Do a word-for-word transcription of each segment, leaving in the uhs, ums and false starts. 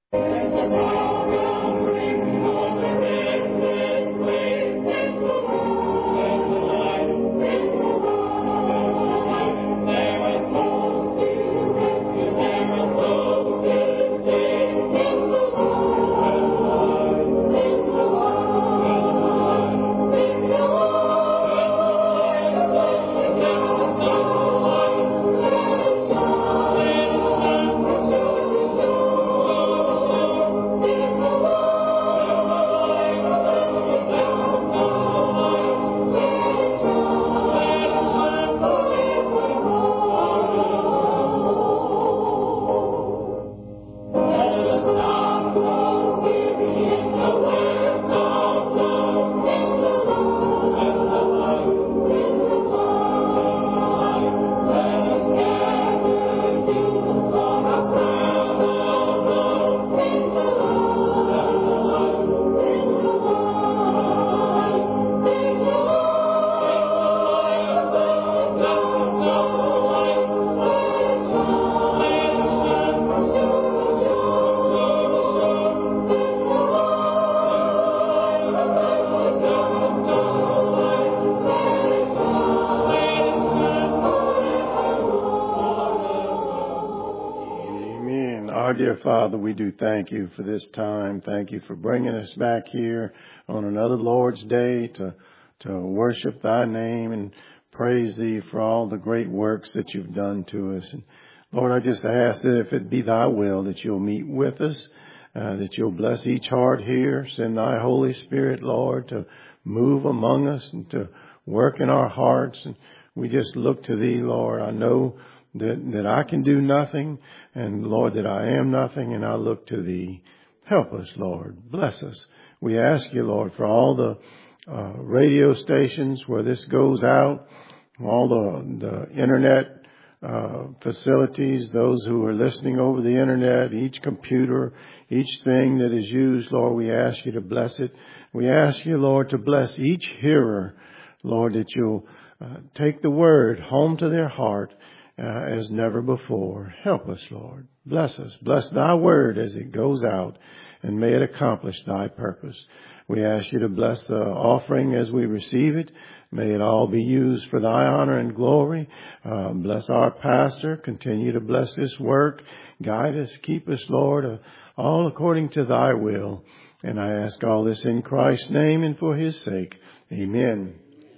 Dear Father, we do thank you for this time. Thank you for bringing us back here on another Lord's Day to to worship thy name and praise thee for all the great works that you've done to us. And Lord, I just ask that if it be thy will that you'll meet with us, uh, that you'll bless each heart here. Send thy Holy Spirit, Lord, to move among us and to work in our hearts. And we just look to thee, Lord. I know that, that I can do nothing, and Lord, that I am nothing, and I look to thee. Help us, Lord. Bless us. We ask you, Lord, for all the uh, radio stations where this goes out, all the, the internet uh, facilities, those who are listening over the internet, each computer, each thing that is used, Lord, we ask you to bless it. We ask you, Lord, to bless each hearer, Lord, that you'll uh, take the word home to their heart Uh, as never before. Help us, Lord. Bless us. Bless thy word as it goes out, and may it accomplish thy purpose. We ask you to bless the offering as we receive it. May it all be used for thy honor and glory. Uh, bless our pastor. Continue to bless this work. Guide us. Keep us, Lord, uh, all according to thy will. And I ask all this in Christ's name and for his sake. Amen.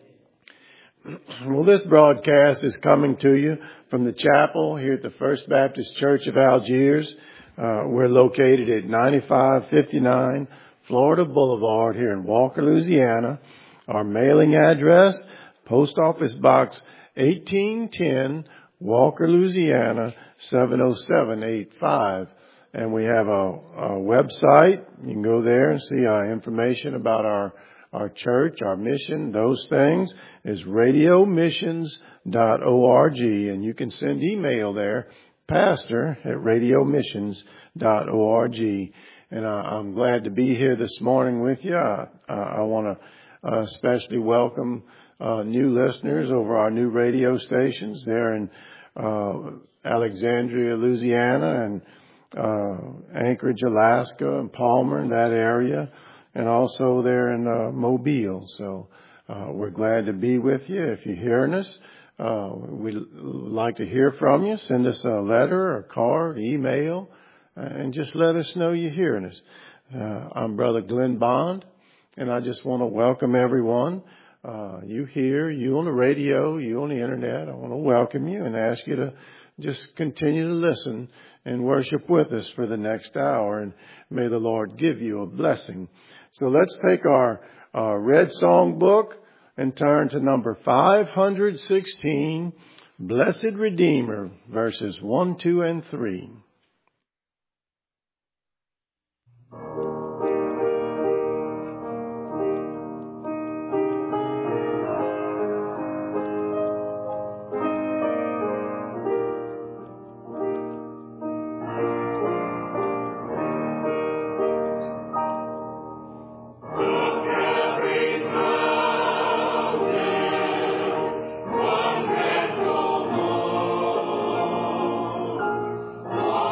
Well, this broadcast is coming to you from the chapel here at the First Baptist Church of Algiers. Uh, we're located at ninety-five fifty-nine Florida Boulevard here in Walker, Louisiana. Our mailing address, Post Office Box eighteen ten, Walker, Louisiana, seven oh seven eight five. And we have a, a website. You can go there and see our information about our Our church, our mission, those things is radio missions dot org, and you can send email there, pastor at radio missions dot org. And uh, I'm glad to be here this morning with you. I, I want to uh, especially welcome uh, new listeners over our new radio stations there in uh, Alexandria, Louisiana, and uh, Anchorage, Alaska, and Palmer, in that area. And also there in uh, Mobile. So uh, we're glad to be with you. If you're hearing us, uh, we'd like to hear from you. Send us a letter or card, email, and just let us know you're hearing us. Uh, I'm Brother Glenn Bond, and I just want to welcome everyone. Uh, you here, you on the radio, you on the internet. I want to welcome you and ask you to just continue to listen and worship with us for the next hour. And may the Lord give you a blessing. So let's take our, our red song book and turn to number five hundred sixteen, Blessed Redeemer, verses one, two, and three. Oh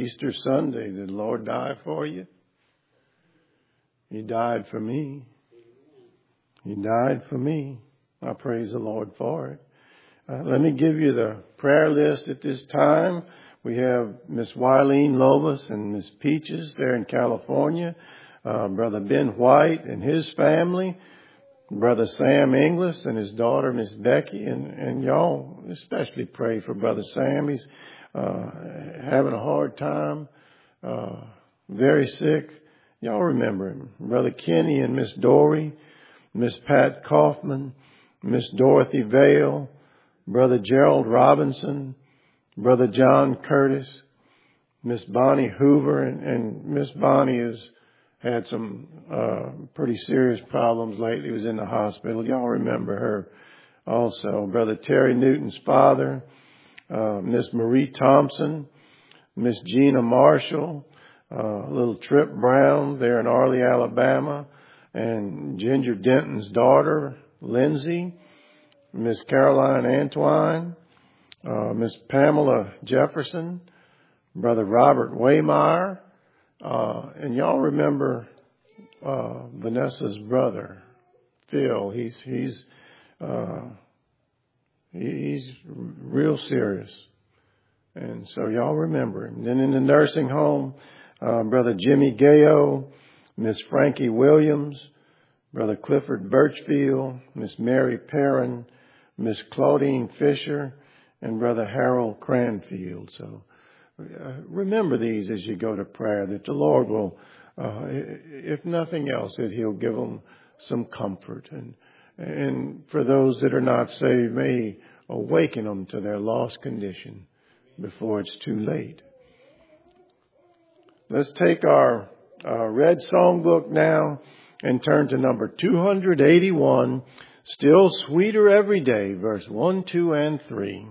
Easter Sunday, did the Lord die for you? He died for me. He died for me. I praise the Lord for it. Uh, let me give you the prayer list at this time. We have Miss Wileen Lovas and Miss Peaches there in California. Uh, Brother Ben White and his family. Brother Sam Inglis and his daughter, Miss Becky. And, and y'all especially pray for Brother Sam. He's uh, having a hard time, uh, very sick. Y'all remember him. Brother Kenny and Miss Dory, Miss Pat Kaufman, Miss Dorothy Vale, Brother Gerald Robinson, Brother John Curtis, Miss Bonnie Hoover, and, and Miss Bonnie has had some uh, pretty serious problems lately. Was in the hospital. Y'all remember her also. Brother Terry Newton's father, uh, Miss Marie Thompson, Miss Gina Marshall, uh, little Trip Brown there in Arley, Alabama, and Ginger Denton's daughter, Lindsay, Miss Caroline Antwine, uh, Miss Pamela Jefferson, Brother Robert Waymeyer, uh, and y'all remember uh, Vanessa's brother, Phil. He's he's uh, he's real serious, and so y'all remember him. Then in the nursing home, uh, Brother Jimmy Gayo, Miss Frankie Williams, Brother Clifford Birchfield, Miss Mary Perrin, Miss Claudine Fisher, and Brother Harold Cranfield. So uh, remember these as you go to prayer, that the Lord will, uh, if nothing else, that He'll give them some comfort. And, and for those that are not saved, may He awaken them to their lost condition before it's too late. Let's take our uh, red songbook now and turn to number two eighty-one, Still Sweeter Every Day, verse one, two, and three.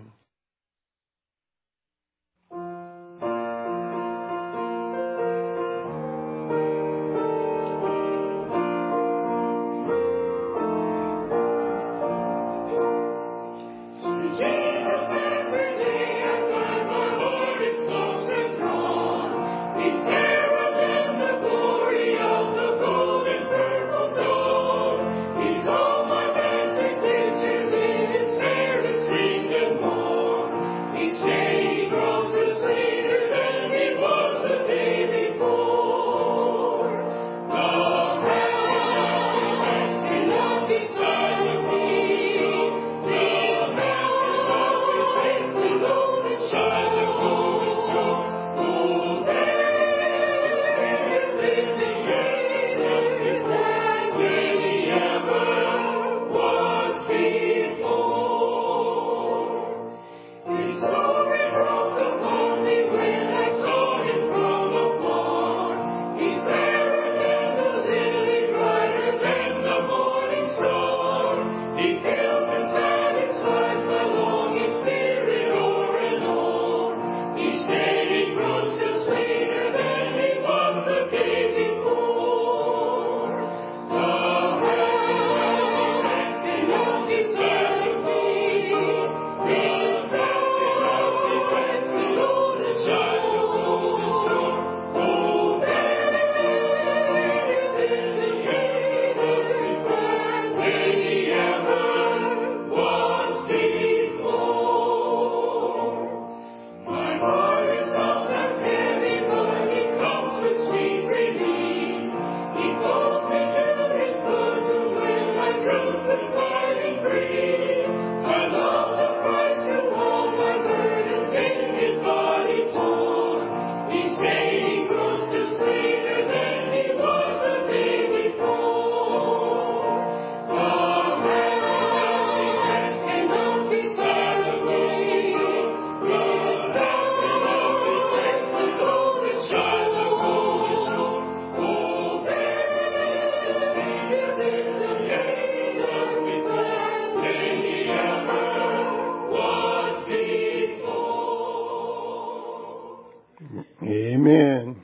Amen.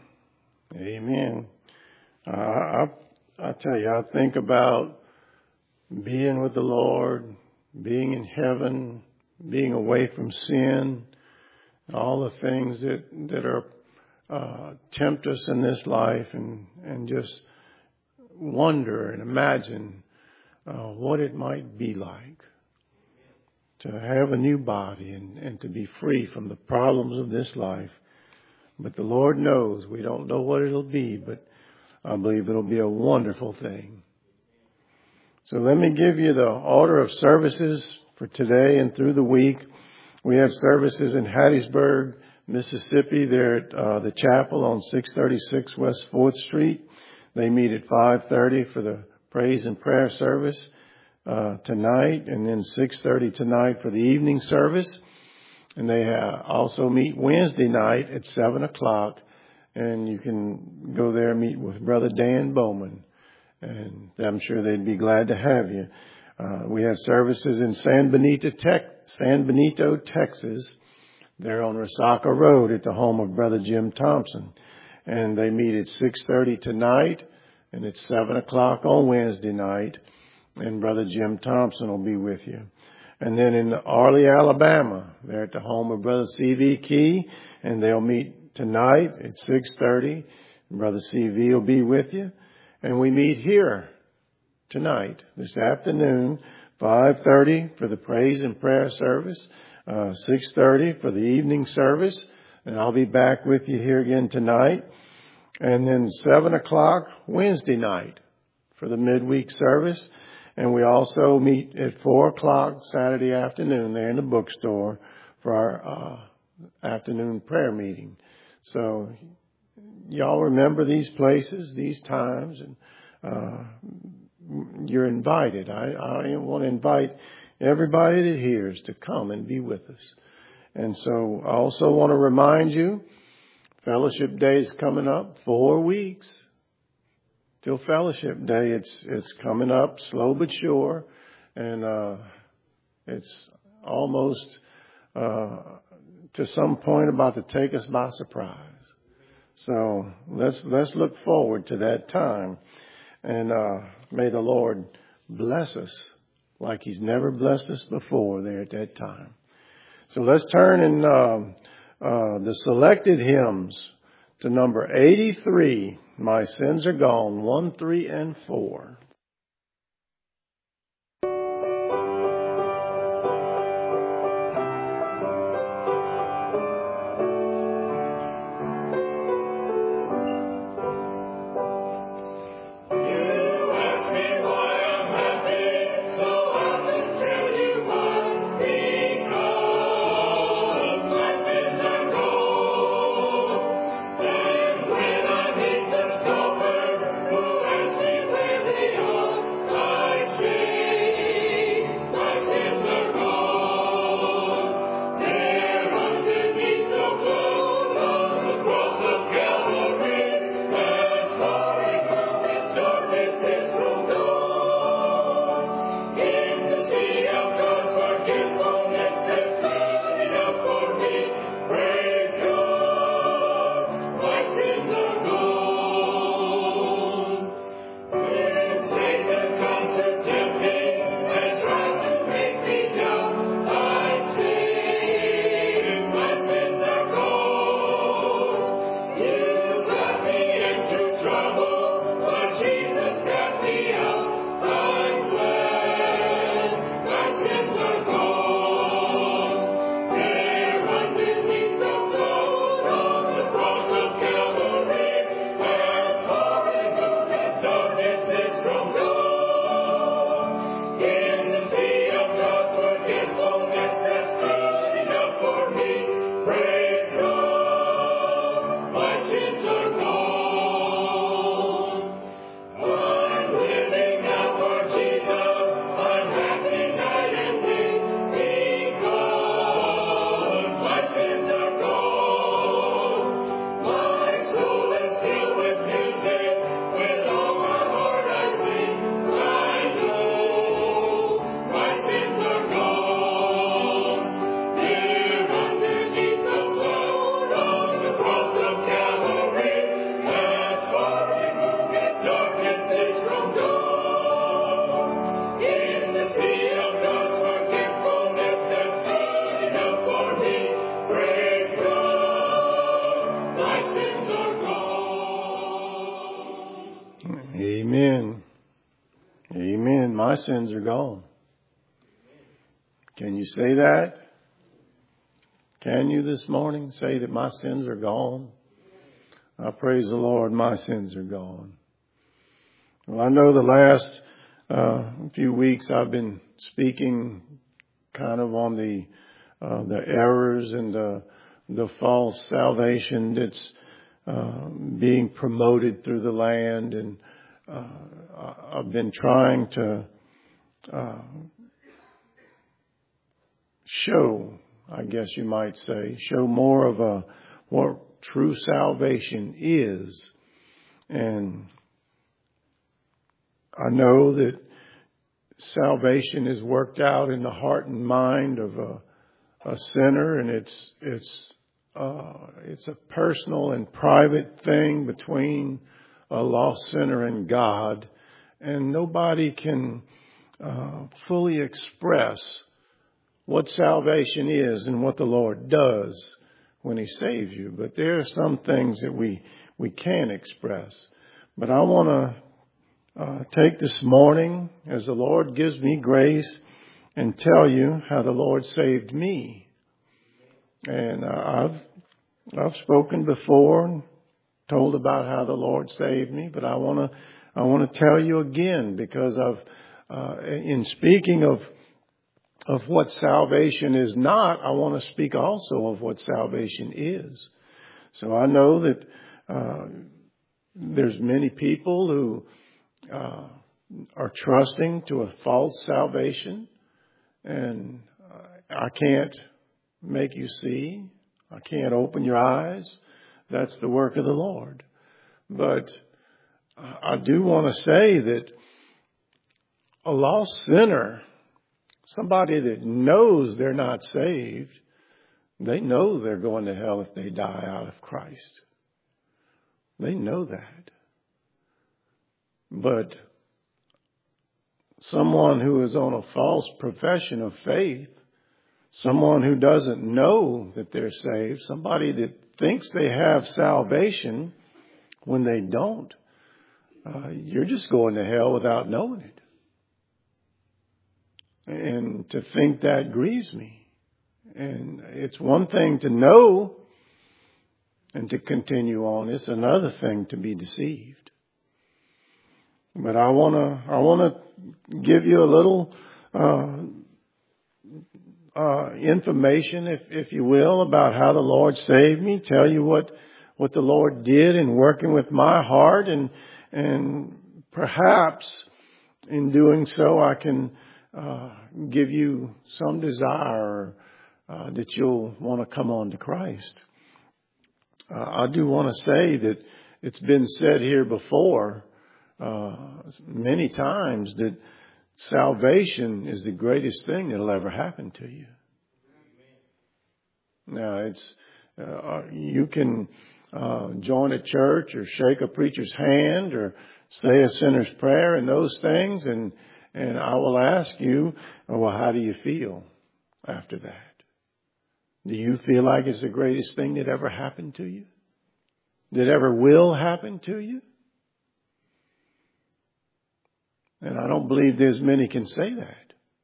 Amen. Uh, I, I tell you, I think about being with the Lord, being in heaven, being away from sin, all the things that, that are uh, tempt us in this life and, and just wonder and imagine uh, what it might be like to have a new body and, and to be free from the problems of this life. But the Lord knows. We don't know what it'll be, but I believe it'll be a wonderful thing. So let me give you the order of services for today and through the week. We have services in Hattiesburg, Mississippi. They're at uh, the chapel on six thirty-six West fourth Street. They meet at five thirty for the praise and prayer service uh, tonight, and then six thirty tonight for the evening service. And they uh, also meet Wednesday night at seven o'clock, and you can go there and meet with Brother Dan Bowman, and I'm sure they'd be glad to have you. Uh, we have services in San Benito, Tech, San Benito, Texas. They're on Resaca Road at the home of Brother Jim Thompson. And they meet at six thirty tonight and at seven o'clock on Wednesday night. And Brother Jim Thompson will be with you. And then in Arley, Alabama, they're at the home of Brother C V Key. And they'll meet tonight at six thirty. Brother C V will be with you. And we meet here tonight, this afternoon, five thirty for the praise and prayer service. Uh, six thirty for the evening service, and I'll be back with you here again tonight. And then seven o'clock Wednesday night for the midweek service. And we also meet at four o'clock Saturday afternoon there in the bookstore for our uh, afternoon prayer meeting. So y'all remember these places, these times, and uh, you're invited. I, I want to invite everybody that hears to come and be with us. And so I also want to remind you, Fellowship Day is coming up, four weeks till Fellowship Day. It's it's coming up slow but sure, and uh, it's almost uh, to some point about to take us by surprise. So let's let's look forward to that time, and uh, may the Lord bless us like He's never blessed us before there at that time. So let's turn in uh, uh, the selected hymns to number eighty-three, My Sins Are Gone, one, three, and four. When I meet the scoffers who ask me where they are. Amen. Amen. My sins are gone. Can you say that? Can you this morning say that my sins are gone? I praise the Lord, my sins are gone. Well, I know the last uh, few weeks I've been speaking kind of on the uh, the errors and the the false salvation that's uh, being promoted through the land, and uh, I've been trying to uh, show, I guess you might say, show more of a what true salvation is. And I know that salvation is worked out in the heart and mind of a, a sinner, and it's it's uh, it's a personal and private thing between a lost sinner and God, and nobody can uh, fully express what salvation is and what the Lord does when He saves you. But there are some things that we we can express. But I want to uh, take this morning, as the Lord gives me grace, and tell you how the Lord saved me. And uh, I've I've spoken before and told about how the Lord saved me, but I want to I want to tell you again, because I've uh, in speaking of of what salvation is not, I want to speak also of what salvation is. So I know that uh, there's many people who uh, are trusting to a false salvation, and uh, I can't make you see. I can't open your eyes. That's the work of the Lord. But I do want to say that a lost sinner, somebody that knows they're not saved, they know they're going to hell if they die out of Christ. They know that. But someone who is on a false profession of faith, someone who doesn't know that they're saved, somebody that thinks they have salvation when they don't, uh, you're just going to hell without knowing it. And to think that grieves me. And it's one thing to know and to continue on. It's another thing to be deceived. But I want to I want to give you a little uh, uh, information, if if you will, about how the Lord saved me. Tell you what what the Lord did in working with my heart, and and perhaps in doing so I can Uh, give you some desire uh, that you'll want to come on to Christ. Uh, I do want to say that it's been said here before uh, many times that salvation is the greatest thing that'll ever happen to you. Now, it's uh, you can uh, join a church or shake a preacher's hand or say a sinner's prayer and those things, and And I will ask you, well, how do you feel after that? Do you feel like it's the greatest thing that ever happened to you? That ever will happen to you? And I don't believe there's many can say that.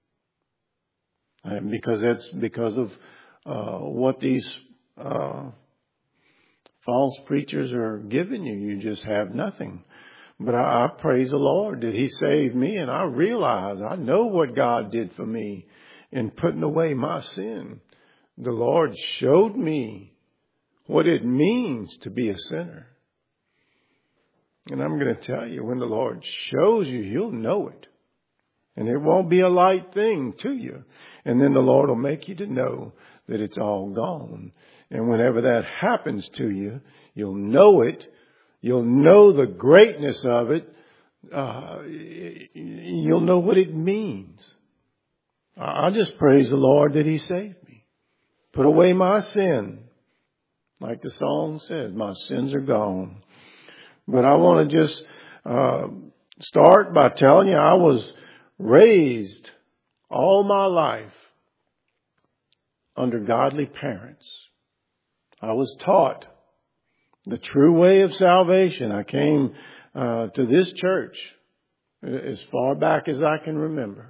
And because that's because of uh, what these uh, false preachers are giving you. You just have nothing. But I, I praise the Lord that He saved me, and I realize, I know what God did for me in putting away my sin. The Lord showed me what it means to be a sinner. And I'm going to tell you, when the Lord shows you, you'll know it. And it won't be a light thing to you. And then the Lord will make you to know that it's all gone. And whenever that happens to you, you'll know it. You'll know the greatness of it. Uh, you'll know what it means. I just praise the Lord that He saved me. Put away my sin. Like the song says, my sins are gone. But I want to just uh, start by telling you I was raised all my life under godly parents. I was taught the true way of salvation. I came uh, to this church as far back as I can remember,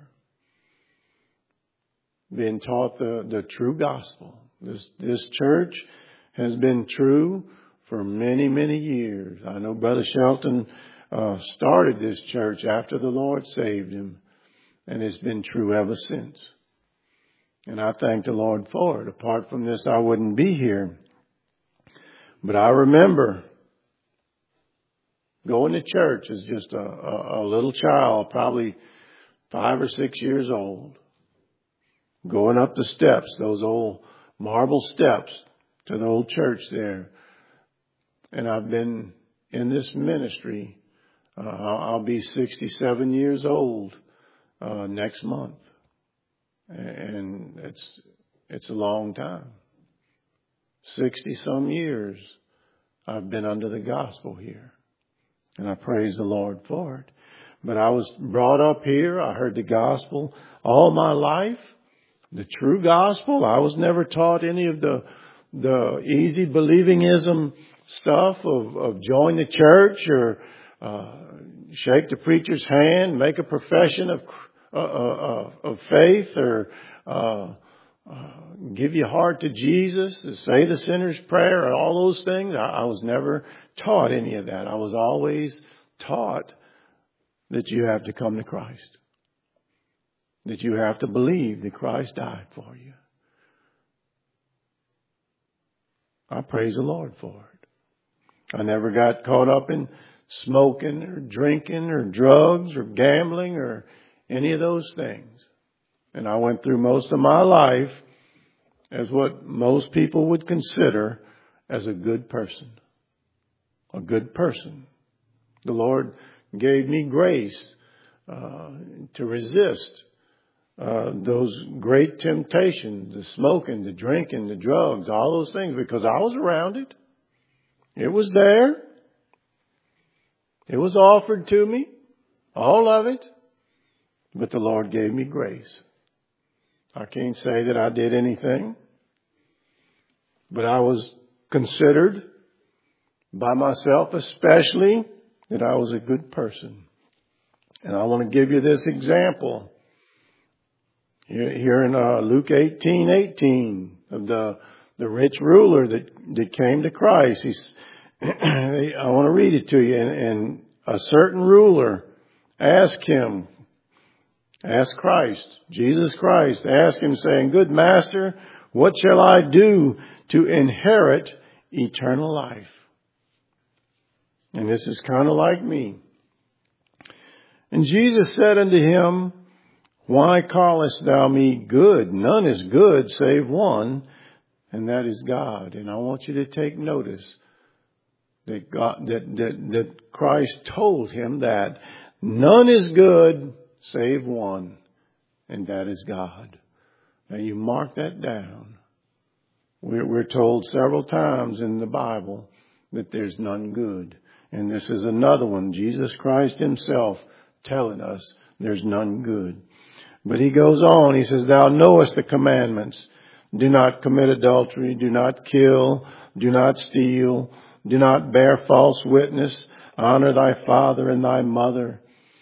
being taught the, the true gospel. This, this church has been true for many, many years. I know Brother Shelton uh, started this church after the Lord saved him, and it's been true ever since. And I thank the Lord for it. Apart from this, I wouldn't be here. But I remember going to church as just a, a, a little child, probably five or six years old, going up the steps, those old marble steps to the old church there. And I've been in this ministry. Uh, I'll be sixty-seven years old uh, next month. And it's it's a long time. sixty some years I've been under the gospel here. And I praise the Lord for it. But I was brought up here. I heard the gospel all my life. The true gospel. I was never taught any of the the easy believingism stuff of, of join the church or uh, shake the preacher's hand, make a profession of uh, uh, of faith, or uh, uh, give your heart to Jesus, or say the sinner's prayer, or all those things. I, I was never taught any of that. I was always taught that you have to come to Christ. That you have to believe that Christ died for you. I praise the Lord for it. I never got caught up in smoking or drinking or drugs or gambling or any of those things. And I went through most of my life as what most people would consider as a good person. A good person. The Lord gave me grace uh, to resist Uh, those great temptations, the smoking, the drinking, the drugs, all those things, because I was around it. It was there. It was offered to me, all of it. But the Lord gave me grace. I can't say that I did anything, but I was considered by myself especially that I was a good person. And I want to give you this example. Here in uh, Luke eighteen eighteen of the the rich ruler that, that came to Christ. He's, I want to read it to you. And, and a certain ruler asked him, asked Christ, Jesus Christ, asked him saying, "Good master, what shall I do to inherit eternal life?" And this is kind of like me. And Jesus said unto him, "Why callest thou me good? None is good save one, and that is God." And I want you to take notice that God, that, that, that Christ told him that none is good save one, and that is God. Now you mark that down. We're, we're told several times in the Bible that there's none good. And this is another one. Jesus Christ himself telling us there's none good. But he goes on, he says, "Thou knowest the commandments. Do not commit adultery, do not kill, do not steal, do not bear false witness, honor thy father and thy mother."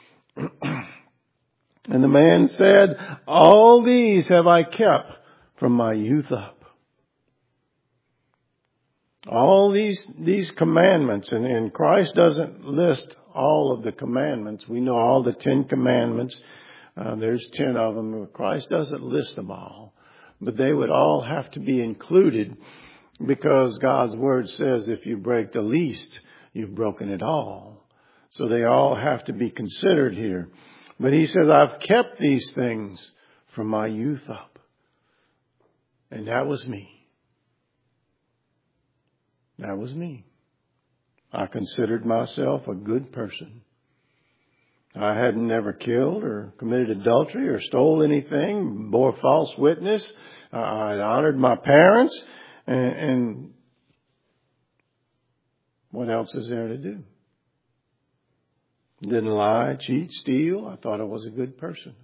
And the man said, "All these have I kept from my youth up." All these, these commandments, and, and Christ doesn't list all of the commandments. We know all the Ten Commandments. Uh, there's ten of them. Christ doesn't list them all, but they would all have to be included because God's word says if you break the least, you've broken it all. So they all have to be considered here. But he says, "I've kept these things from my youth up." And that was me. That was me. I considered myself a good person. I had never killed or committed adultery or stole anything, bore false witness. Uh, I honored my parents. And, and what else is there to do? Didn't lie, cheat, steal. I thought I was a good person.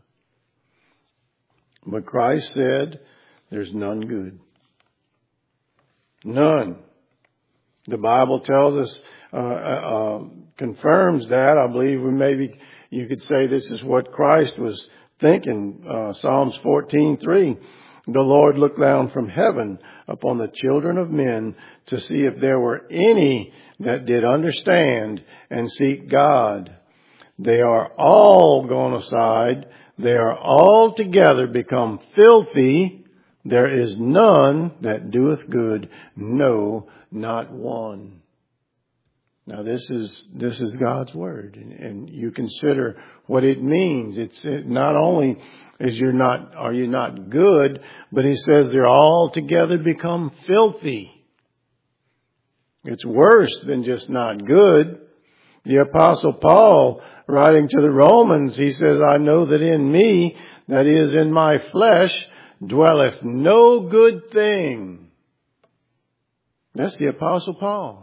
But Christ said, there's none good. None. The Bible tells us, uh, uh, confirms that. I believe we maybe you could say this is what Christ was thinking. Uh, Psalms fourteen three. The Lord looked down from heaven upon the children of men to see if there were any that did understand and seek God. They are all gone aside. They are all together become filthy. There is none that doeth good. No, not one. Now this is, this is God's word. And, and you consider what it means. It's not only is you're not, are you not good, but he says they're all together become filthy. It's worse than just not good. The Apostle Paul, writing to the Romans, he says, I know that in me, that is in my flesh, dwelleth no good thing. That's the Apostle Paul.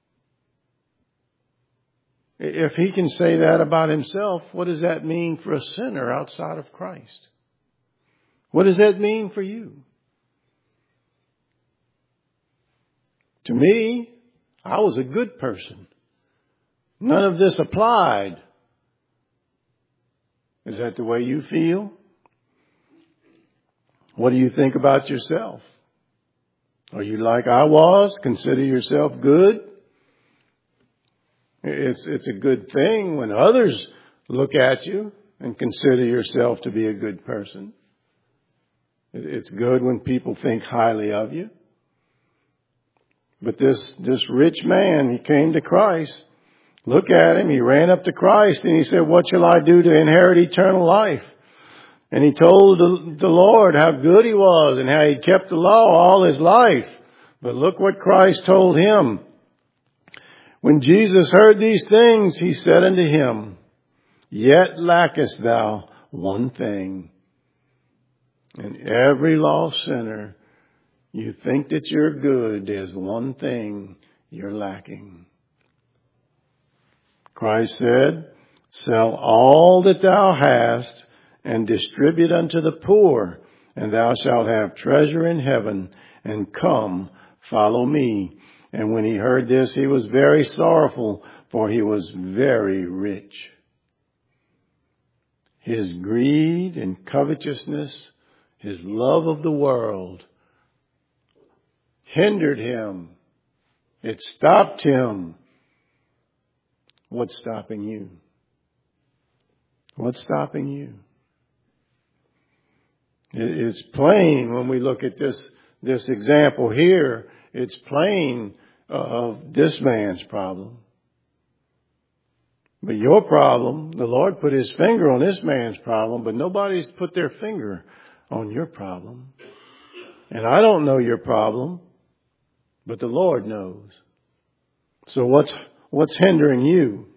If he can say that about himself, what does that mean for a sinner outside of Christ? What does that mean for you? To me, I was a good person. None of this applied. Is that the way you feel? What do you think about yourself? Are you like I was? Consider yourself good? It's, it's a good thing when others look at you and consider yourself to be a good person. It's good when people think highly of you. But this, this rich man, he came to Christ. Look at him. He ran up to Christ and he said, what shall I do to inherit eternal life? And he told the, the Lord how good he was and how he kept the law all his life. But look what Christ told him. When Jesus heard these things, he said unto him, yet lackest thou one thing. And every lost sinner, you think that you're good. There's one thing you're lacking. Christ said, sell all that thou hast and distribute unto the poor, and thou shalt have treasure in heaven, and come, follow me. And when he heard this, he was very sorrowful, for he was very rich. His greed and covetousness, his love of the world, hindered him. It stopped him. What's stopping you? What's stopping you? It's plain when we look at this, this example here. It's plain of this man's problem. But your problem, the Lord put his finger on this man's problem, but nobody's put their finger on your problem. And I don't know your problem, but the Lord knows. So what's, what's hindering you?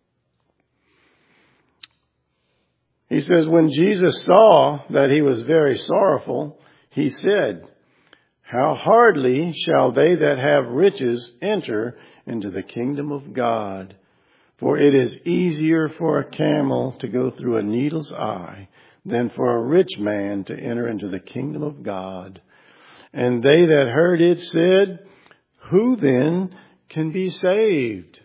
He says, when Jesus saw that he was very sorrowful, he said, how hardly shall they that have riches enter into the kingdom of God? For it is easier for a camel to go through a needle's eye than for a rich man to enter into the kingdom of God. And they that heard it said, who then can be saved?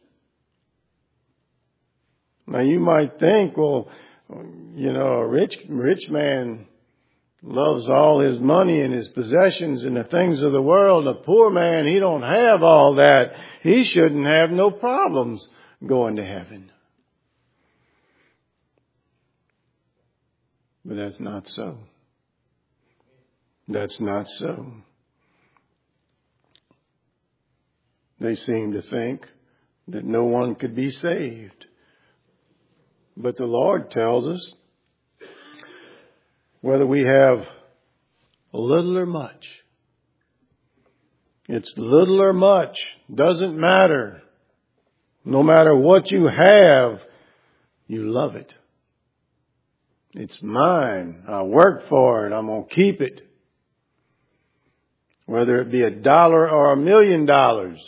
Now you might think, well, you know, a rich, rich man loves all his money and his possessions and the things of the world. A poor man, he don't have all that. He shouldn't have no problems going to heaven. But that's not so. That's not so. They seem to think that no one could be saved. But the Lord tells us, whether we have little or much, it's little or much, doesn't matter. No matter what you have, you love it. It's mine. I work for it. I'm going to keep it. Whether it be a dollar or a million dollars,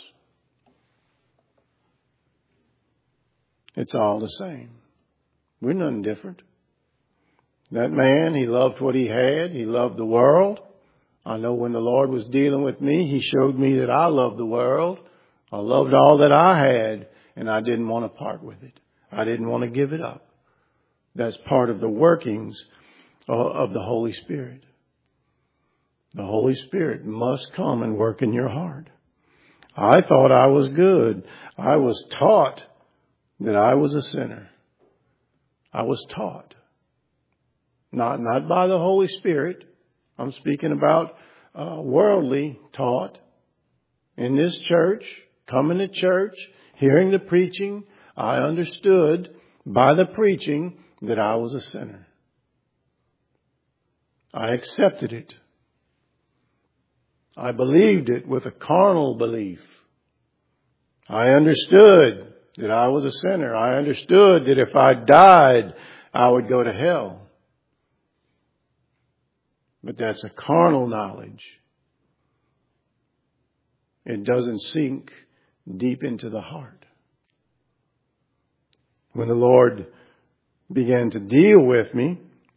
it's all the same. We're nothing different. That man, he loved what he had. He loved the world. I know when the Lord was dealing with me, he showed me that I love the world. I loved all that I had, and I didn't want to part with it. I didn't want to give it up. That's part of the workings of the Holy Spirit. The Holy Spirit must come and work in your heart. I thought I was good. I was taught that I was a sinner. I was taught. Not, not by the Holy Spirit. I'm speaking about uh, worldly taught. In this church, coming to church, hearing the preaching, I understood by the preaching that I was a sinner. I accepted it. I believed it with a carnal belief. I understood that I was a sinner. I understood that if I died, I would go to hell. But that's a carnal knowledge. It doesn't sink deep into the heart. When the Lord began to deal with me,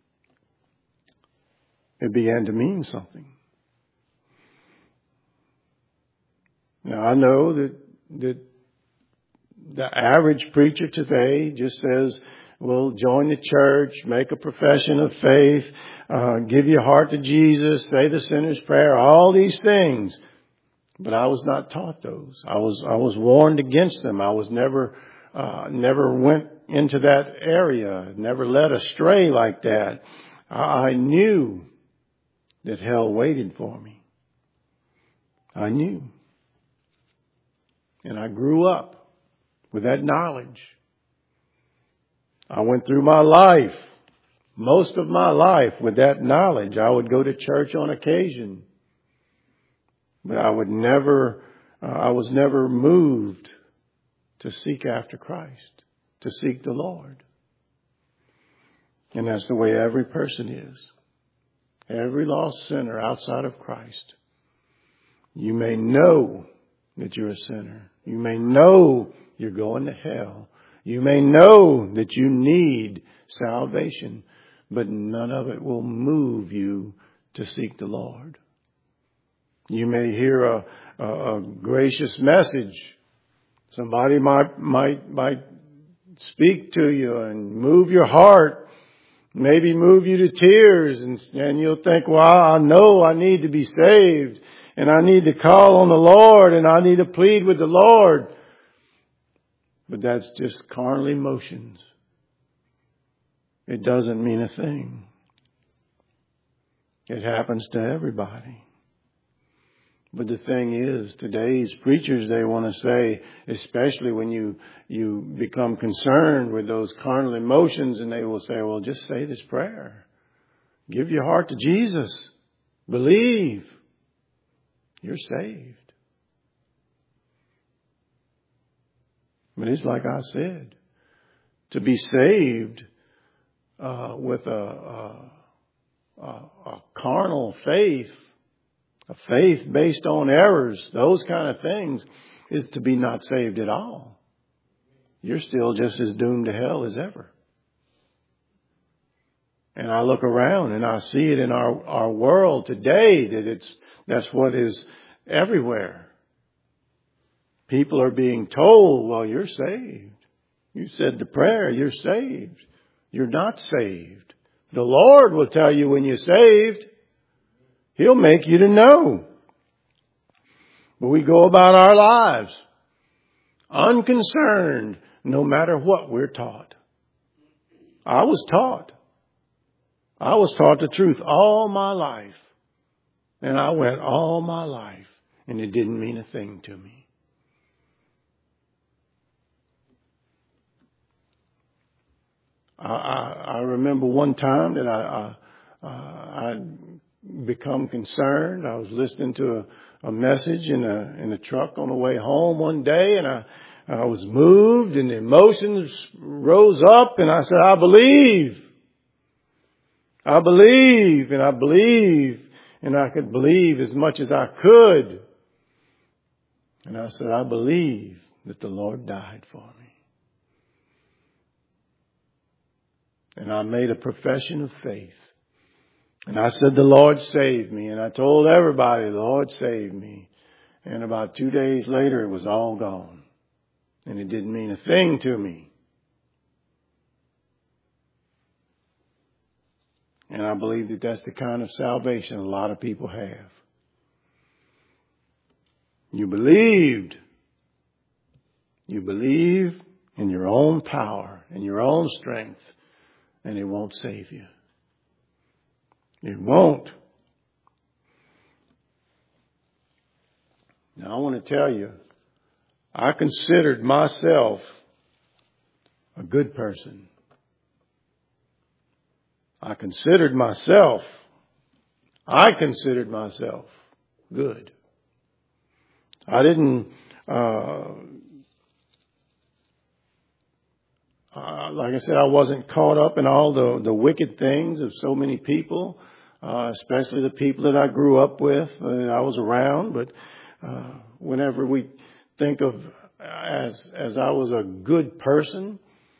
it began to mean something. Now, I know that, that the average preacher today just says, well, join the church, make a profession of faith, uh, give your heart to Jesus, say the sinner's prayer, all these things. But I was not taught those. I was, I was warned against them. I was never, uh, never went into that area, never led astray like that. I, I knew that hell waited for me. I knew. And I grew up with that knowledge. I went through my life, most of my life, with that knowledge. I would go to church on occasion. But I would never, uh, I was never moved to seek after Christ, to seek the Lord. And that's the way every person is. Every lost sinner outside of Christ. You may know that you're a sinner. You may know you're going to hell. You may know that you need salvation, but none of it will move you to seek the Lord. You may hear a, a, a gracious message. Somebody might, might, might speak to you and move your heart, maybe move you to tears, and, and you'll think, well, I know I need to be saved, and I need to call on the Lord, and I need to plead with the Lord. But that's just carnal emotions. It doesn't mean a thing. It happens to everybody. But the thing is, today's preachers, they want to say, especially when you, you become concerned with those carnal emotions, and they will say, well, just say this prayer. Give your heart to Jesus. Believe. You're saved. But it's like I said, to be saved uh, with a, a, a carnal faith, a faith based on errors, those kind of things, is to be not saved at all. You're still just as doomed to hell as ever. And I look around and I see it in our, our world today that it's, that's what is everywhere. People are being told, well, you're saved. You said the prayer, you're saved. You're not saved. The Lord will tell you when you're saved. He'll make you to know. But we go about our lives unconcerned no matter what we're taught. I was taught. I was taught the truth all my life. And I went all my life and it didn't mean a thing to me. I, I, I remember one time that I, I, uh, I'd become concerned. I was listening to a, a message in a, in a truck on the way home one day, and I, I was moved and the emotions rose up, and I said, I believe. I believe, and I believe, and I could believe as much as I could. And I said, I believe that the Lord died for me. And I made a profession of faith. And I said, the Lord saved me. And I told everybody, the Lord saved me. And about two days later, it was all gone. And it didn't mean a thing to me. And I believe that that's the kind of salvation a lot of people have. You believed. You believe in your own power and your own strength, and it won't save you. It won't. Now I want to tell you, I considered myself a good person. I considered myself, I considered myself good. I didn't, uh, uh, like I said, I wasn't caught up in all the, the wicked things of so many people, uh, especially the people that I grew up with, uh, I was around. But uh, whenever we think of as as I was a good person,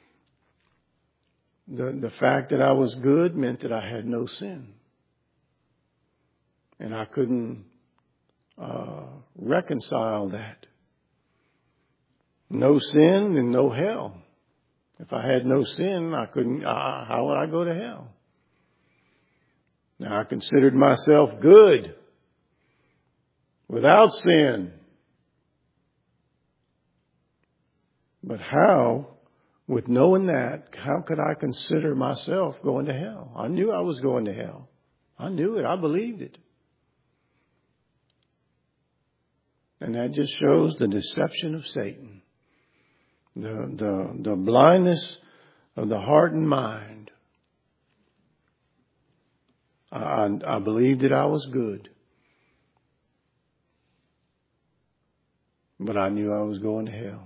the the fact that I was good meant that I had no sin, and I couldn't uh, reconcile that. No sin and no hell. If I had no sin, I couldn't. Uh, how would I go to hell? Now I considered myself good, without sin. But how, with knowing that, how could I consider myself going to hell? I knew I was going to hell. I knew it. I believed it. And that just shows the deception of Satan. The, the, the blindness of the heart and mind. I, I believed that I was good. But I knew I was going to hell.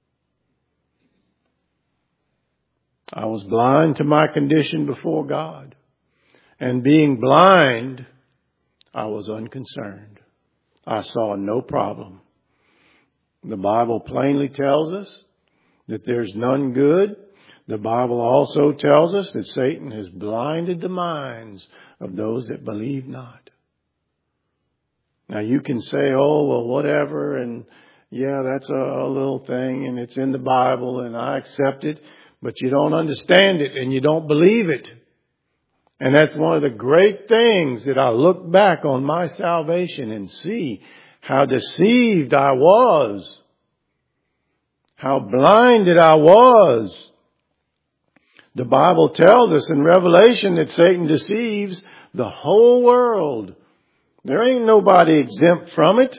I was blind to my condition before God. And being blind, I was unconcerned. I saw no problem. The Bible plainly tells us that there's none good. The Bible also tells us that Satan has blinded the minds of those that believe not. Now you can say, oh, well, whatever, and yeah, that's a, a little thing, and it's in the Bible, and I accept it, but you don't understand it, and you don't believe it. And that's one of the great things that I look back on my salvation and see how deceived I was. How blinded I was. The Bible tells us in Revelation that Satan deceives the whole world. There ain't nobody exempt from it.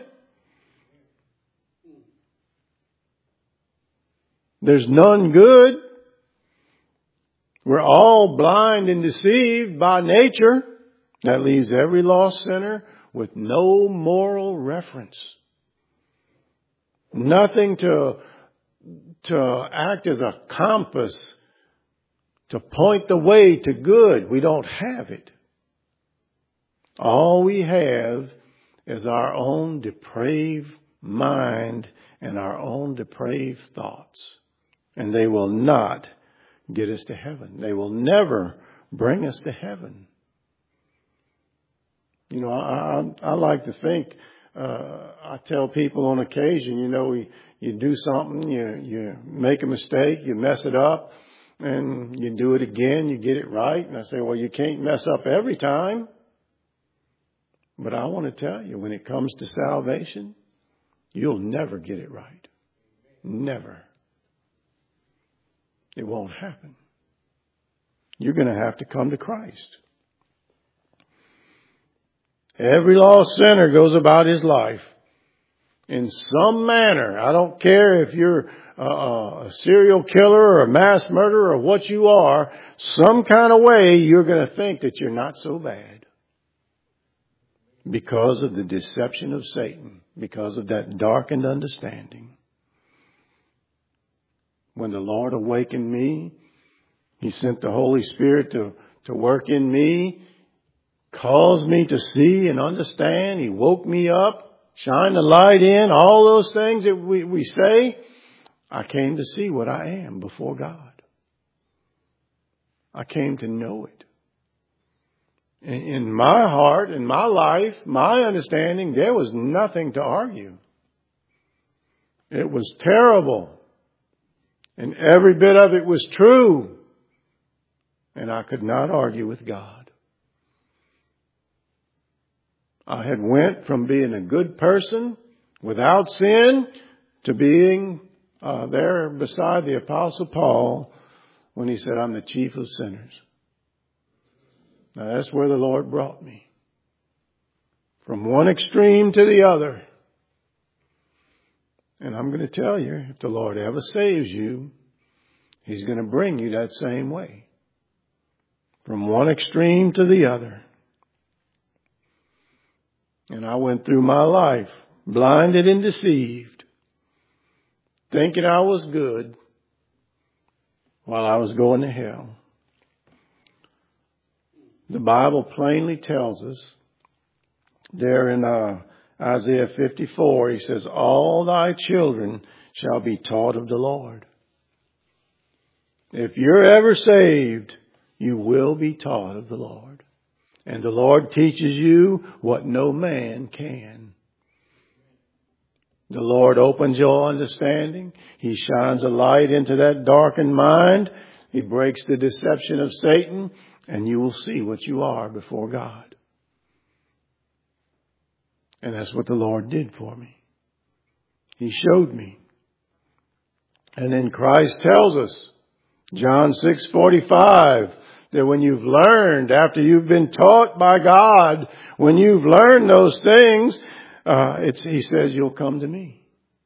There's none good. We're all blind and deceived by nature. That leaves every lost sinner with no moral reference. Nothing to, to act as a compass to point the way to good. We don't have it. All we have is our own depraved mind and our own depraved thoughts. And they will not get us to heaven. They will never bring us to heaven. You know, I, I, I like to think, uh, I tell people on occasion, you know, we, you do something, you, you make a mistake, you mess it up, and you do it again, you get it right. And I say, well, you can't mess up every time. But I want to tell you, when it comes to salvation, you'll never get it right. Never. It won't happen. You're going to have to come to Christ. Every lost sinner goes about his life in some manner. I don't care if you're a, a serial killer or a mass murderer or what you are. Some kind of way you're going to think that you're not so bad. Because of the deception of Satan. Because of that darkened understanding. When the Lord awakened me, He sent the Holy Spirit to, to work in me, caused me to see and understand. He woke me up, shined the light in, all those things that we, we say. I came to see what I am before God. I came to know it. In, in my heart, in my life, my understanding, there was nothing to argue. It was terrible. And every bit of it was true. And I could not argue with God. I had went from being a good person without sin to being uh, there beside the Apostle Paul when he said, I'm the chief of sinners. Now that's where the Lord brought me. From one extreme to the other. And I'm going to tell you, if the Lord ever saves you, He's going to bring you that same way. From one extreme to the other. And I went through my life blinded and deceived, thinking I was good while I was going to hell. The Bible plainly tells us there in uh, Isaiah fifty-four, he says, all thy children shall be taught of the Lord. If you're ever saved, you will be taught of the Lord. And the Lord teaches you what no man can. The Lord opens your understanding. He shines a light into that darkened mind. He breaks the deception of Satan, and you will see what you are before God. And that's what the Lord did for me. He showed me. And then Christ tells us, John six forty-five, that when you've learned, after you've been taught by God, when you've learned those things, uh, it's, He says, you'll come to me.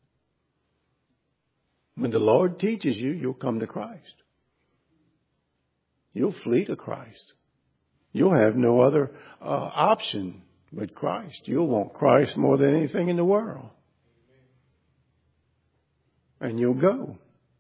When the Lord teaches you, you'll come to Christ. You'll flee to Christ. You'll have no other uh, option but Christ. You'll want Christ more than anything in the world. And you'll go.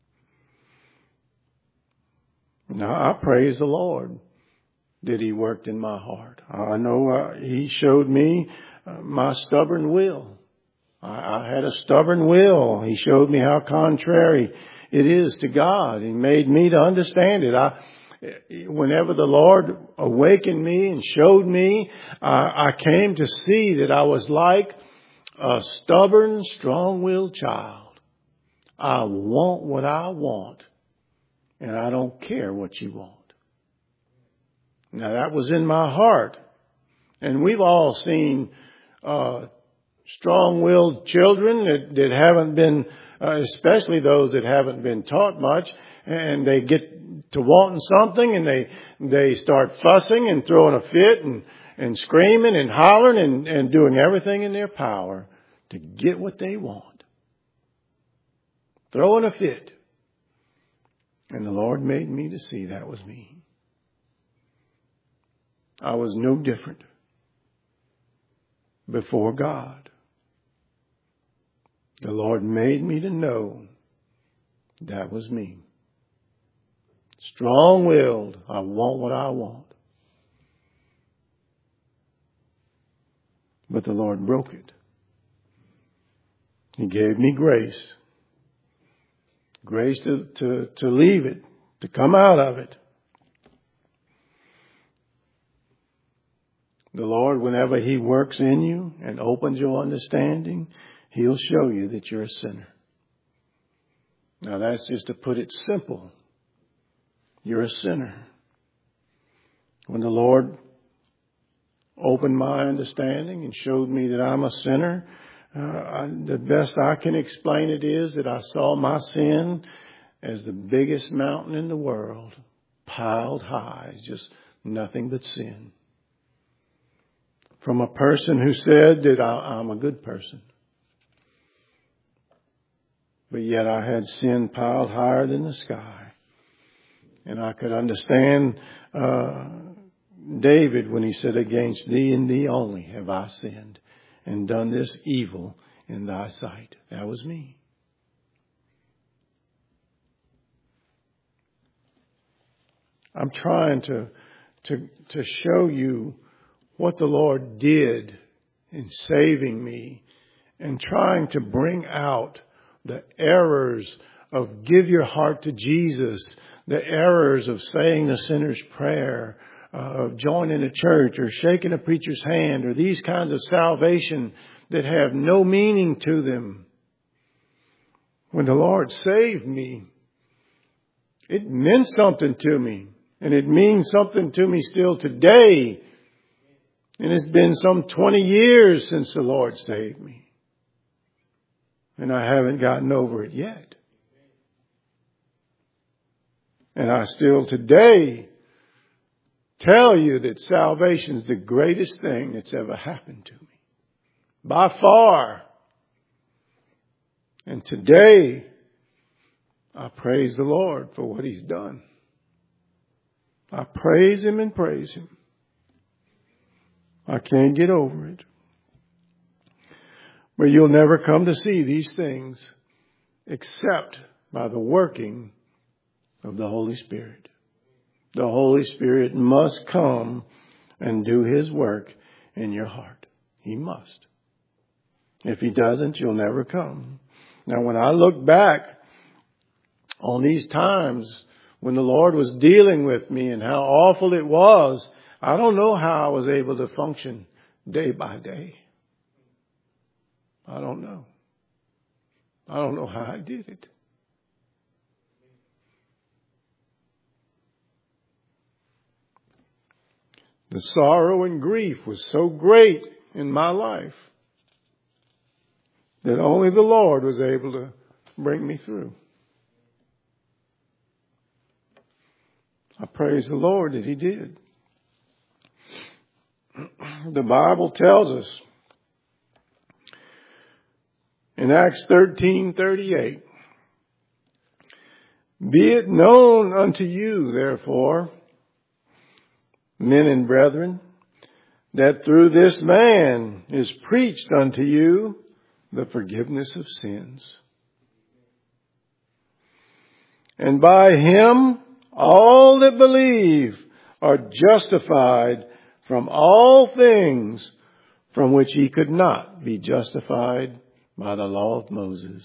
Now, I praise the Lord that He worked in my heart. I know uh, He showed me uh, my stubborn will. I, I had a stubborn will. He showed me how contrary it is to God. He made me to understand it. I, whenever the Lord awakened me and showed me, uh, I came to see that I was like a stubborn, strong-willed child. I want what I want. And I don't care what you want. Now that was in my heart. And we've all seen uh strong-willed children that, that haven't been, uh, especially those that haven't been taught much, and they get to wanting something and they they start fussing and throwing a fit and, and screaming and hollering and, and doing everything in their power to get what they want. Throwing a fit. And the Lord made me to see that was me. I was no different before God. The Lord made me to know that was me. Strong-willed. I want what I want. But the Lord broke it. He gave me grace. Grace to, to, to leave it, to come out of it. The Lord, whenever He works in you and opens your understanding, He'll show you that you're a sinner. Now that's just to put it simple. You're a sinner. When the Lord opened my understanding and showed me that I'm a sinner, Uh, I, the best I can explain it is that I saw my sin as the biggest mountain in the world, piled high, just nothing but sin. From a person who said that I, I'm a good person. But yet I had sin piled higher than the sky. And I could understand uh, David when he said, against thee and thee only have I sinned and done this evil in thy sight. That was me. I'm trying to, to, to show you what the Lord did in saving me and trying to bring out the errors of give your heart to Jesus, the errors of saying the sinner's prayer, uh, of joining a church or shaking a preacher's hand or these kinds of salvation that have no meaning to them. When the Lord saved me, it meant something to me. And it means something to me still today. And it's been some twenty years since the Lord saved me. And I haven't gotten over it yet. And I still today tell you that salvation is the greatest thing that's ever happened to me. By far. And today, I praise the Lord for what He's done. I praise Him and praise Him. I can't get over it. But you'll never come to see these things except by the working of the Holy Spirit. The Holy Spirit must come and do His work in your heart. He must. If He doesn't, you'll never come. Now, when I look back on these times when the Lord was dealing with me and how awful it was, I don't know how I was able to function day by day. I don't know. I don't know how I did it. The sorrow and grief was so great in my life that only the Lord was able to bring me through. I praise the Lord that He did. The Bible tells us in Acts thirteen thirty-eight, "Be it known unto you, therefore, men and brethren, that through this man is preached unto you the forgiveness of sins. And by Him all that believe are justified from all things from which ye could not be justified by the law of Moses."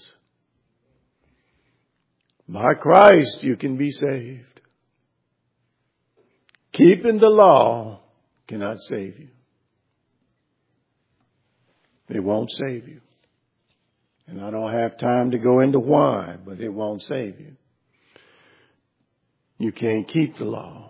By Christ you can be saved. Keeping the law cannot save you. It won't save you. And I don't have time to go into why, but it won't save you. You can't keep the law.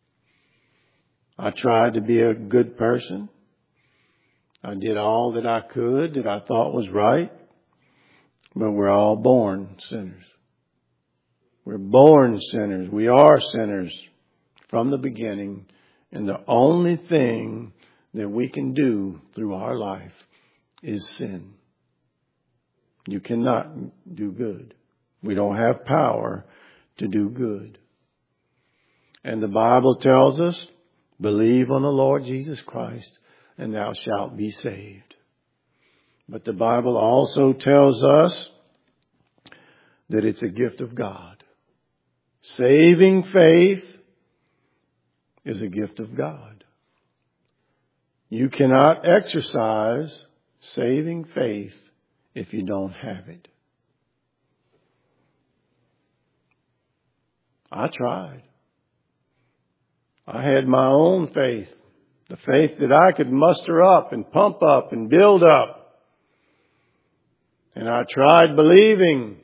I tried to be a good person. I did all that I could that I thought was right. But we're all born sinners. We're born sinners. We are sinners from the beginning. And the only thing that we can do through our life is sin. You cannot do good. We don't have power to do good. And the Bible tells us, believe on the Lord Jesus Christ and thou shalt be saved. But the Bible also tells us that it's a gift of God. Saving faith is a gift of God. You cannot exercise saving faith if you don't have it. I tried. I had my own faith, the faith that I could muster up and pump up and build up. And I tried believing.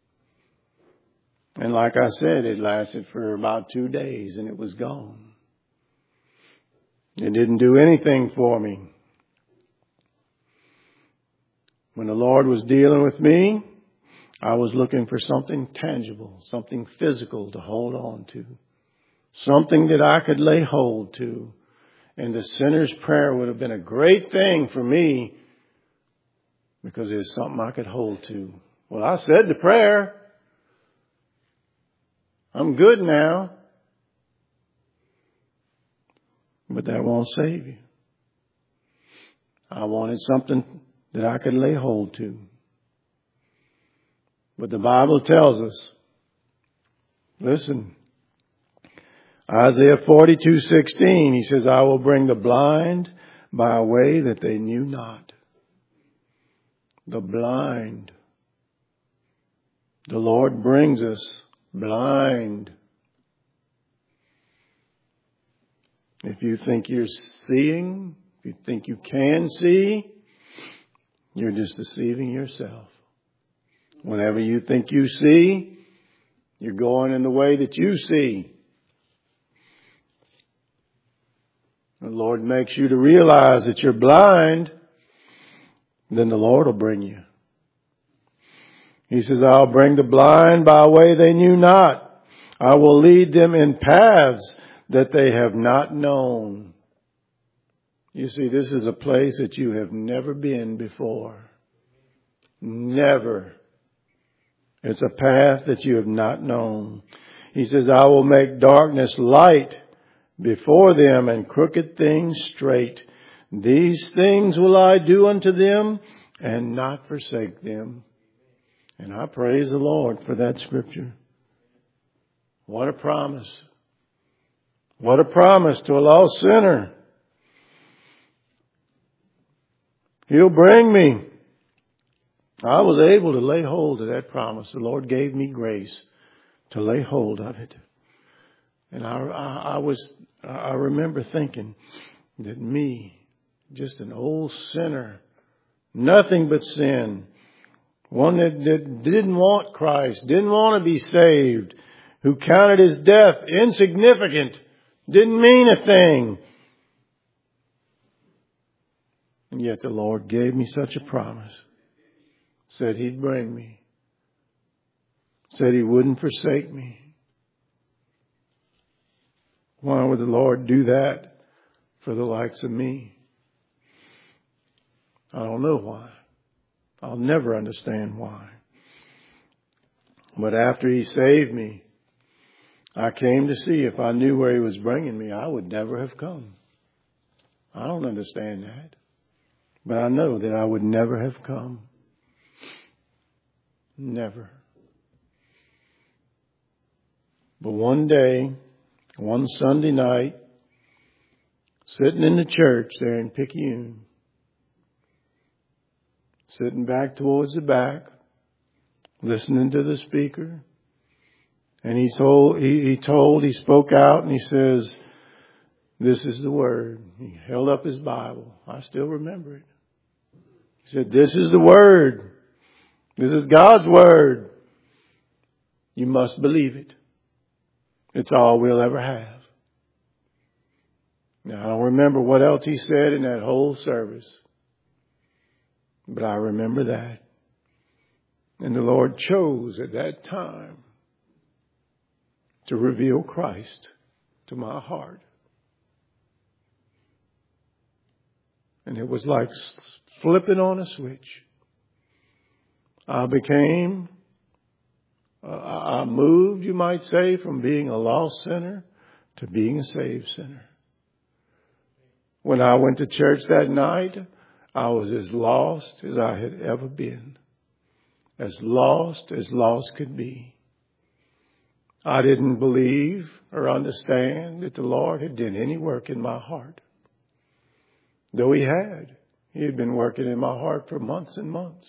And like I said, it lasted for about two days and it was gone. It didn't do anything for me. When the Lord was dealing with me, I was looking for something tangible, something physical to hold on to. Something that I could lay hold to. And the sinner's prayer would have been a great thing for me because it's something I could hold to. Well, I said the prayer. I'm good now. But that won't save you. I wanted something that I could lay hold to. But the Bible tells us, listen, Isaiah forty-two sixteen, he says, I will bring the blind by a way that they knew not. The blind. The Lord brings us blind. If you think you're seeing, if you think you can see, you're just deceiving yourself. Whenever you think you see, you're going in the way that you see. The Lord makes you to realize that you're blind, then the Lord will bring you. He says, I'll bring the blind by a way they knew not. I will lead them in paths that they have not known. You see, this is a place that you have never been before. Never. It's a path that you have not known. He says, I will make darkness light before them and crooked things straight. These things will I do unto them and not forsake them. And I praise the Lord for that scripture. What a promise. What a promise to a lost sinner. He'll bring me. I was able to lay hold of that promise. The Lord gave me grace to lay hold of it. And I, I, I was, I remember thinking that me, just an old sinner, nothing but sin, one that, that didn't want Christ, didn't want to be saved, who counted his death insignificant, didn't mean a thing. And yet the Lord gave me such a promise. Said He'd bring me. Said He wouldn't forsake me. Why would the Lord do that for the likes of me? I don't know why. I'll never understand why. But after He saved me, I came to see if I knew where He was bringing me, I would never have come. I don't understand that. But I know that I would never have come. Never. But one day, one Sunday night, sitting in the church there in Picayune, sitting back towards the back, listening to the speaker, and he told, he, he told, he spoke out and he says, this is the word. He held up his Bible. I still remember it. He said, this is the word. This is God's word. You must believe it. It's all we'll ever have. Now, I don't remember what else he said in that whole service. But I remember that. And the Lord chose at that time to reveal Christ to my heart. And it was like flipping on a switch. I became, uh, I moved, you might say, from being a lost sinner to being a saved sinner. When I went to church that night, I was as lost as I had ever been. As lost as lost could be. I didn't believe or understand that the Lord had done any work in my heart. Though He had. He had been working in my heart for months and months.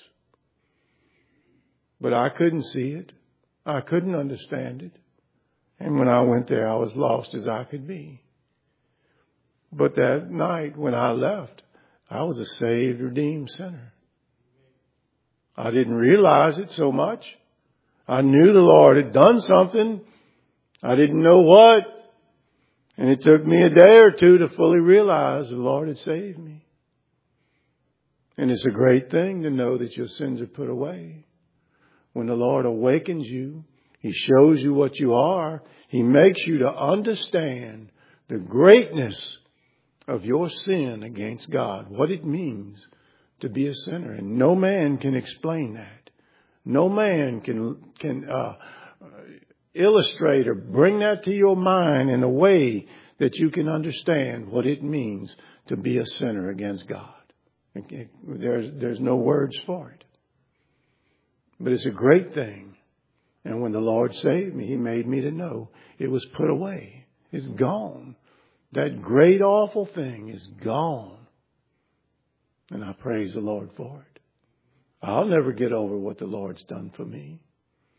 But I couldn't see it. I couldn't understand it. And when I went there, I was lost as I could be. But that night when I left, I was a saved, redeemed sinner. I didn't realize it so much. I knew the Lord had done something. I didn't know what. And it took me a day or two to fully realize the Lord had saved me. And it's a great thing to know that your sins are put away. When the Lord awakens you, He shows you what you are. He makes you to understand the greatness of your sin against God, what it means to be a sinner. And no man can explain that. No man can can uh, illustrate or bring that to your mind in a way that you can understand what it means to be a sinner against God. There's, there's no words for it. But it's a great thing. And when the Lord saved me, He made me to know it was put away. It's gone. That great awful thing is gone. And I praise the Lord for it. I'll never get over what the Lord's done for me.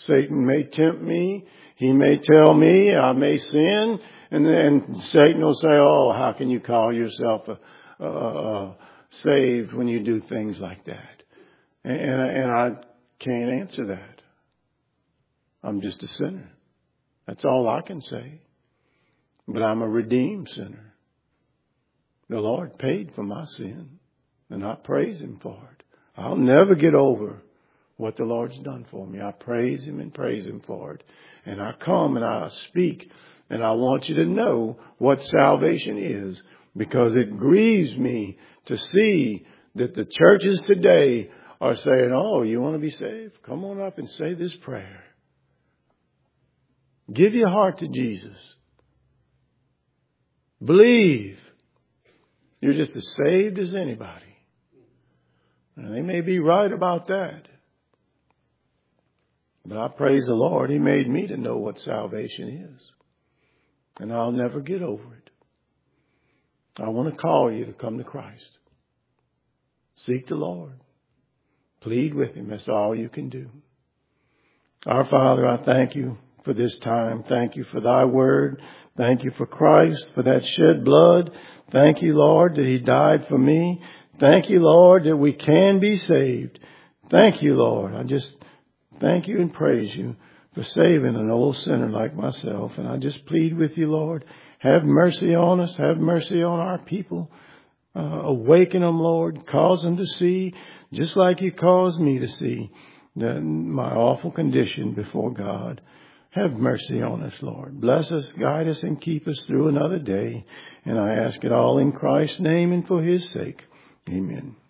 Satan may tempt me. He may tell me I may sin. And then Satan will say, oh, how can you call yourself a, a, a saved when you do things like that? And, and I can't answer that. I'm just a sinner. That's all I can say. But I'm a redeemed sinner. The Lord paid for my sin, and I praise Him for it. I'll never get over what the Lord's done for me. I praise Him and praise Him for it. And I come and I speak, and I want you to know what salvation is, because it grieves me to see that the churches today are saying, oh, you want to be saved? Come on up and say this prayer. Give your heart to Jesus. Believe. You're just as saved as anybody. And they may be right about that. But I praise the Lord. He made me to know what salvation is. And I'll never get over it. I want to call you to come to Christ. Seek the Lord. Plead with Him. That's all you can do. Our Father, I thank You for this time. Thank You for Thy word. Thank You for Christ, for that shed blood. Thank You, Lord, that He died for me. Thank You, Lord, that we can be saved. Thank You, Lord. I just thank You and praise You for saving an old sinner like myself. And I just plead with You, Lord, have mercy on us. Have mercy on our people. Uh, awaken them, Lord. Cause them to see, just like You caused me to see, that my awful condition before God. Have mercy on us, Lord. Bless us, guide us, and keep us through another day. And I ask it all in Christ's name and for His sake. Amen.